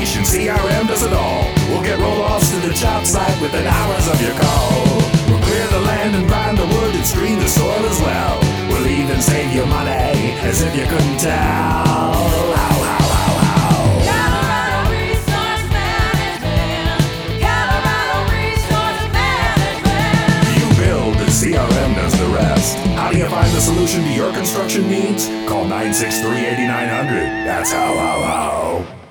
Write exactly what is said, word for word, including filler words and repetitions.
automation, C R M does it all. We'll get roll-offs to the job site within hours of your call. We'll clear the land and grind the wood and screen the soil as well. We'll even save you money, as if you couldn't tell. How, how, how, how. Colorado Resource Management. Colorado Resource Management. You build and C R M does the rest. How do you find the solution to your construction needs? Call nine six three, eight nine zero zero. That's how, how, how.